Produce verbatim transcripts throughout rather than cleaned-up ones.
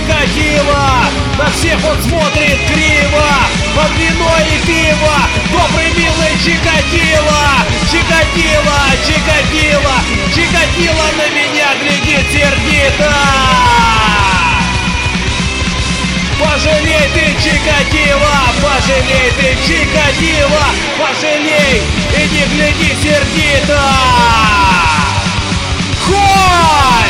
Чикатило, на всех он смотрит криво, под вино и пиво, добрый милый Чикатило, Чикатило, Чикатило, Чикатило на меня глядит сердито. Пожалей ты, Чикатило, пожалей ты, Чикатило, пожалей и не гляди сердито. Хой!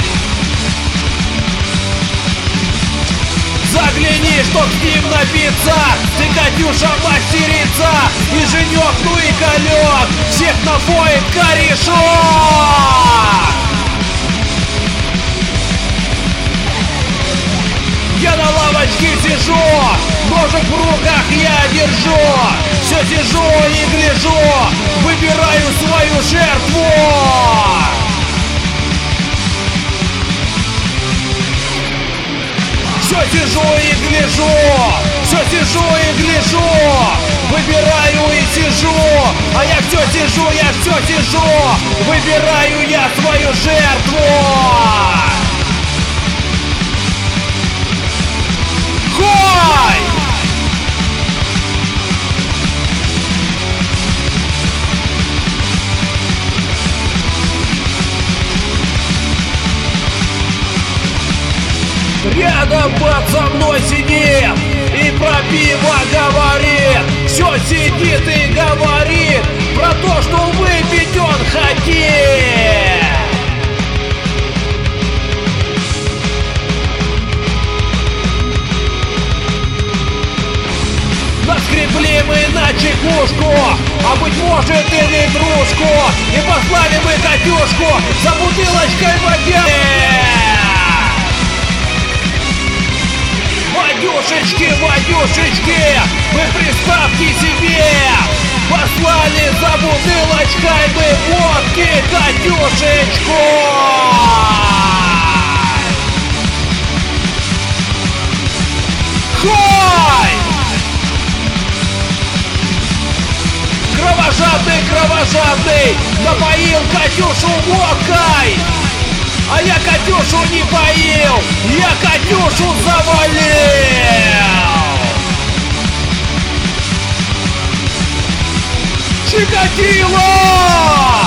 Загляни, что с ним напиться, ты, Катюша, мастерица, и женек, ну и колек, всех напоит корешок. Я на лавочке сижу, ножик в руках я держу, все сижу и гляжу, выбираю свою жертву. Все сижу и гляжу, все сижу и гляжу, выбираю и сижу, а я все сижу, я все сижу, выбираю я свою жертву. Хой! Рядом под со мной сидит и про пиво говорит, все сидит и говорит про то, что выпить он хотел. Наскребли мы на чекушку, а быть может и литрушку, и послали мы Катюшку за бутылочкой водянки. Вадюшечки, Вадюшечки, вы представьте себе, послали за бутылочкой мы водки Катюшечку. Хой! Кровожадный, кровожадный, напоил Катюшу водкой, а я Катюшу не поил, я Катюшу завалил. Чикатило!